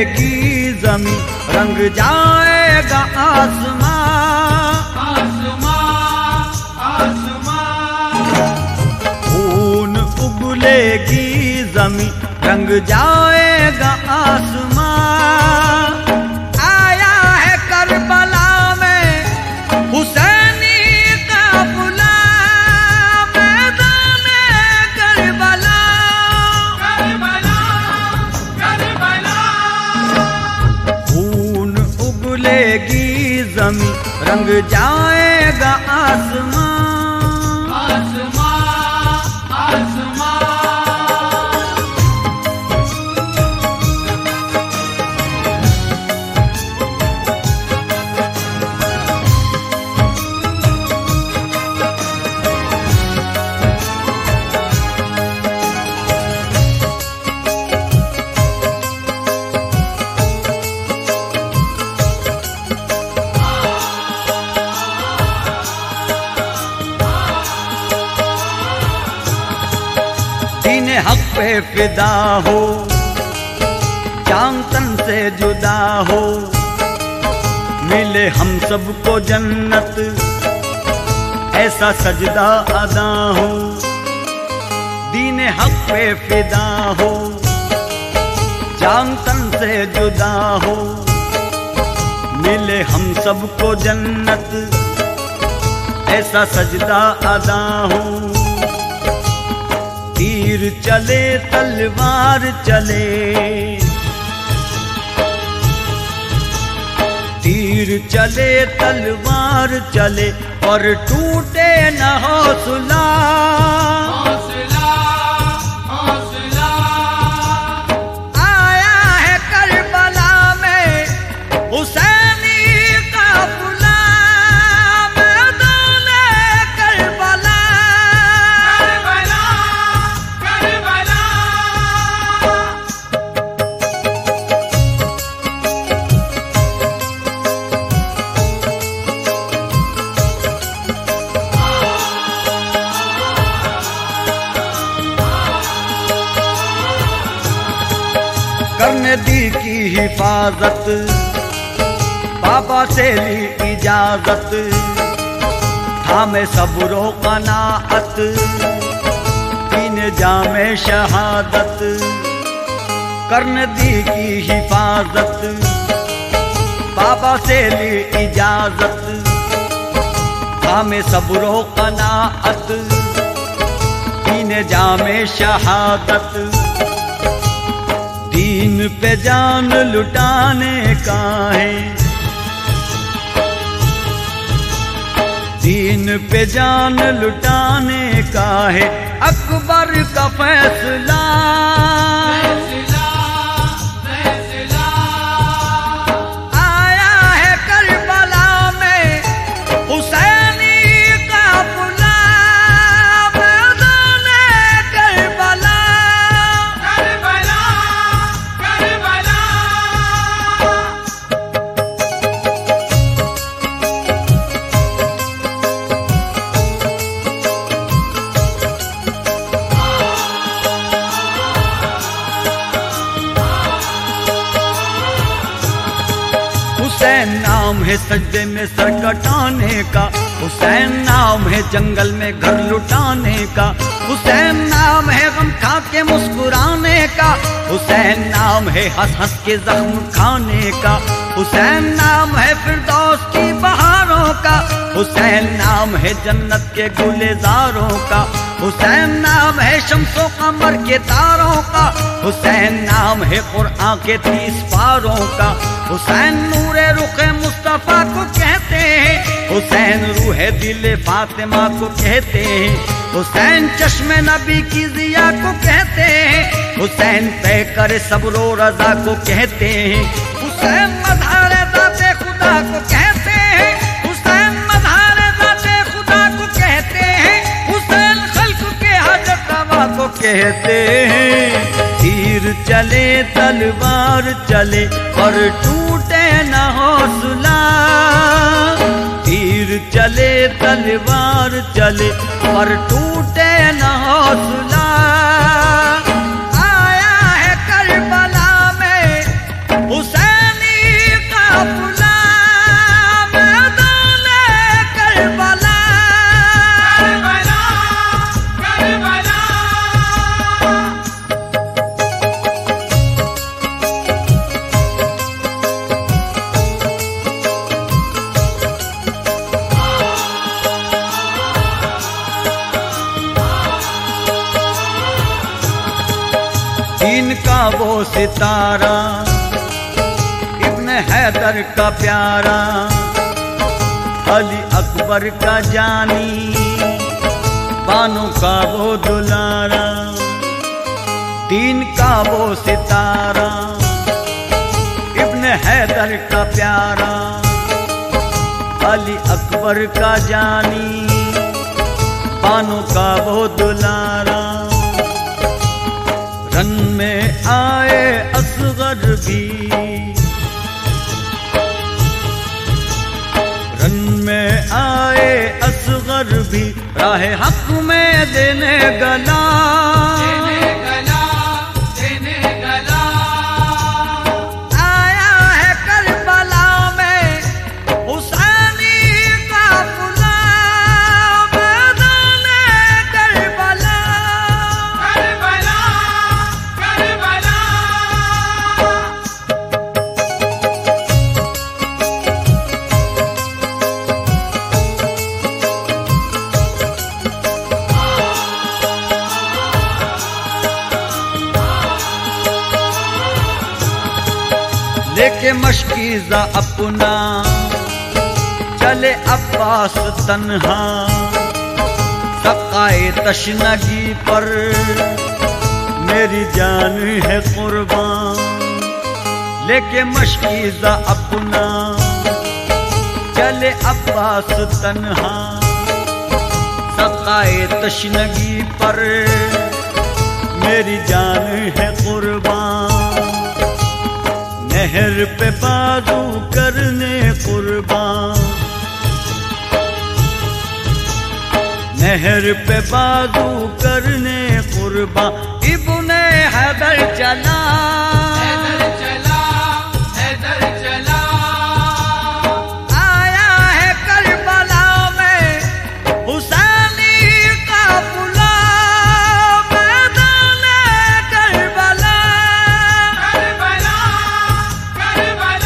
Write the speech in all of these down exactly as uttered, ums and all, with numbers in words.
उगलेगी जमीन, रंग जाएगा आसमां, आसमां, आसमां। खून उगलेगी जमीन, रंग जाएगा आसमां। आया है करबला में हुसैनी काफिला, मैदान करबला, करबला, करबला। खून उगलेगी जमीन, रंग जाएगा आसमां, आसमां, आसमां। दीन हक पे फिदा हो, जान तन से जुदा हो, मिले हम सबको जन्नत, ऐसा सजदा अदा हो। दीन हक पे फिदा हो, जान तन से जुदा हो, मिले हम सबको जन्नत, ऐसा सजदा अदा हो। तीर चले तलवार चले, तीर चले तलवार चले, और टूटे न हौसला, हौसला, हौसला। आया है करबला में हुसैनी काफिला, मैदान करबला, करबला, करबला। करने दी की हिफाजत, बाबा से ली इजाजत, थामे सबरो कनाअत, तीन जामे शहादत। करने दी की हिफाजत, बाबा से ली इजाजत, थामे सबरो कनाअत, तीन जामे शहादत। दीन पे जान लुटाने का है, दीन पे जान लुटाने का है अकबर का फैसला, फैसला, फैसला। आया है करबला में हुसैनी काफिला, मैदान करबला, करबला, करबला। हुसैन नाम है सजदे में सर कटाने का, हुसैन नाम है जंगल में घर लुटाने का, हुसैन नाम है गम खा के मुस्कुराने का, हुसैन नाम है हंस हंस के जख्म खाने का, हुसैन नाम है फिरदौस की बहारों का, हुसैन नाम है जन्नत के गुलजारों का, हुसैन नाम है शम्सो कमर के तारों का, हुसैन नाम है कुरान के तीस पारों का, हुसैन नूरे रुखे मुस्तफा को कहते हैं, हुसैन रूहे दिले फातिमा को कहते हैं, हुसैन चश्मे नबी की जिया को कहते हैं, हुसैन तय करे सब्रो रजा को कहते हैं, हुसैन मज़हर ज़ाते खुदा को कहते हैं, हुसैन मज़हर ज़ाते खुदा को कहते हैं, हुसैन खल्क के हजरत रवा को कहते हैं। तीर चले तलवार चले और टूटे न हौसला, तीर चले तलवार चले और टूटे न हौसला। आया है करबला में वो सितारा, इब्न हैदर का प्यारा, अली अकबर का जानी, बानों का वो दुलारा, दीन का वो सितारा, इब्न हैदर का प्यारा, अली अकबर का जानी, बानों का वो दुलारा। रन में आए असगर भी, रन में आए असगर भी, राह हक में देने गला, देने गला, देने गला। आया है करबला में हुसैनी काफिला, मैदान करबला। Karbala, Karbala. लेके मशकीज़ा अपना चले अब्बास तन्हा, सकाए तशनगी पर मेरी जान है कुर्बान। लेके मशकीज़ा अपना चले अब्बास तन्हा, सकाए तशनगी पर मेरी जान है कुर्बान। नहर पे बाजू करने कुर्बान, नहर पे बाजू करने कुर्बान, इब्ने हैदर चला, हैदर चला, हैदर चला। आया है करबला में हुसैनी काफिला, मैदान करबला। Karbala, Karbala.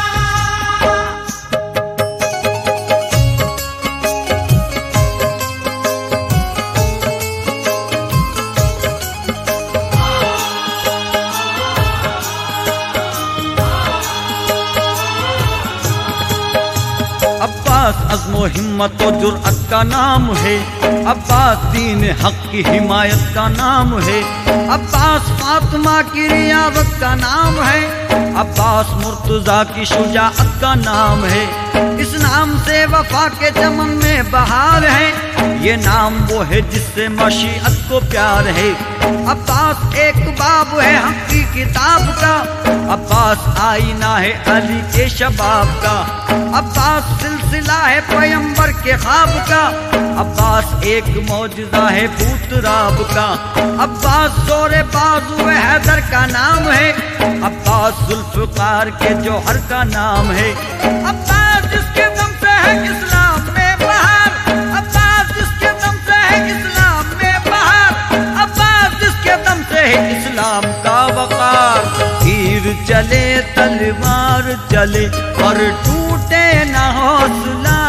अब्बास अज़्मो हिम्मत और जुर्अत का नाम है, अब्बास दीन हक की हिमायत का नाम है, अब्बास फातिमा की रियावत का नाम है, अब्बास मुर्तज़ा की शुजाअत का नाम है। इस नाम से वफा के चमन में बहार है, ये नाम वो है जिससे मशीअत को प्यार है। अब्बास एक बाब है हक की किताब का, अब्बास आईना है अली के शबाब का, अब्बास सिलसिला है पैगंबर के ख्वाब का, अब्बास एक मौजज़ा है पूतराब का, अब्बास जोरे बाजू हैदर का नाम है, अब्बास जुल्फ़िकार के जौहर का नाम है। अब्बास जिसके दम से है इस्लाम में बहार, अब्बास जिसके दम से है इस्लाम में बहार, अब्बास जिसके दम से है इस्लाम का वक़ार। तीर चले तलवार चले और टूटे न हौसला,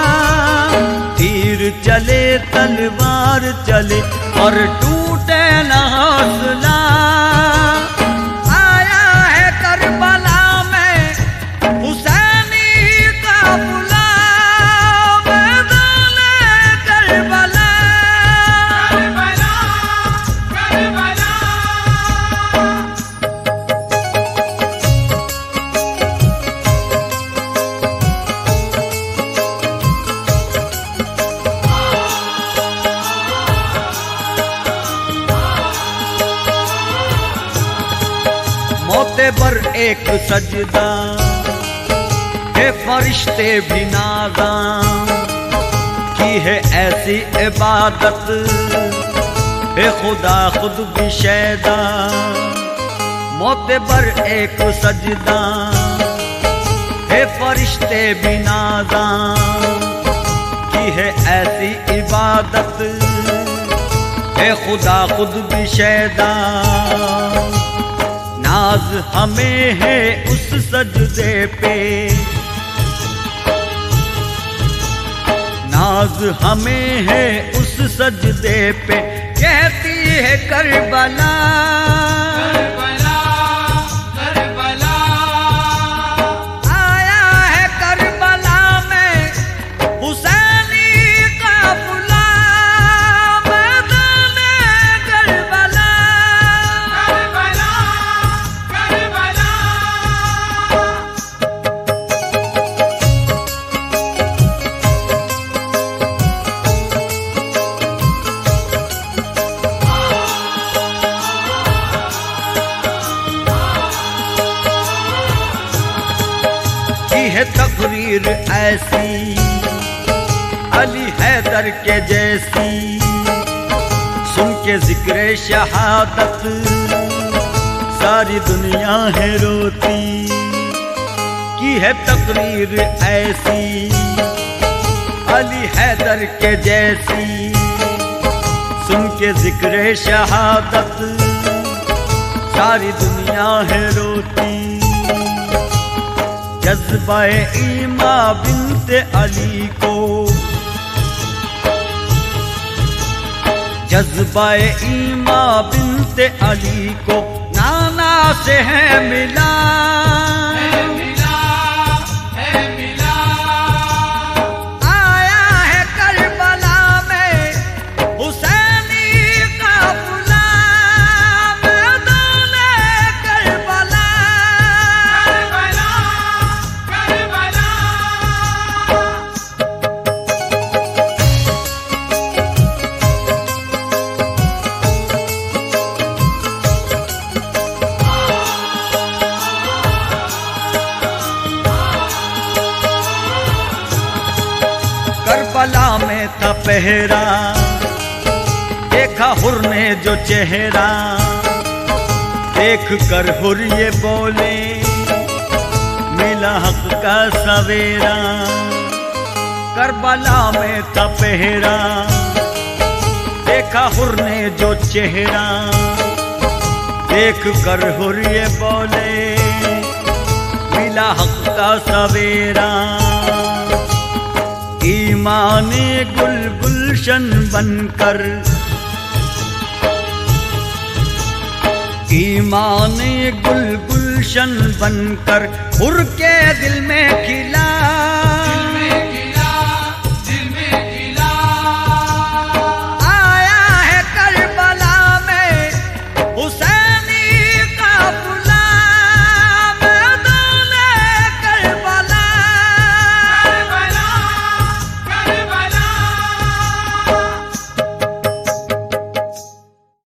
तीर चले तलवार चले और टूटे न हौसला। आया है करबला में हुसैनी काफिला, मैदान करबला। Karbala, Karbala. मौते पर एक सजदा है फरिश्ते भी नाज़ा, की है ऐसी इबादत है खुदा खुद भी शैदा। मौते पर एक सजदा है फरिश्ते भी नाज़ा, की है ऐसी इबादत है खुदा खुद भी शैदा। नाज हमें है उस सजदे पे, नाज हमें है उस सजदे पे, कहती है करबला। करबला, है तकरीर ऐसी अली हैदर के जैसी, सुन के जिक्र शहादत सारी दुनिया है रोती। की है तकरीर ऐसी अली हैदर के जैसी, सुन के जिक्र शहादत सारी दुनिया है रोती। जज्बाए ईमा बिनते अली को, जज्बाए ईमा बिनते अली को नाना से है मिला, है मिला, है मिला। आया है करबला में हुसैनी काफिला, मैदाने करबला। Karbala, Karbala. करबला में था पहरा, देखा हुर ने जो चेहरा, देख कर हुर ये बोले मिला हक का सवेरा। करबला में था पहरा, देखा हुर ने जो चेहरा, देख कर हुर ये बोले मिला हक का सवेरा। ईमाने गुल गुलशन बनकर, ईमाने गुल गुलशन बनकर हुर के दिल में खिला।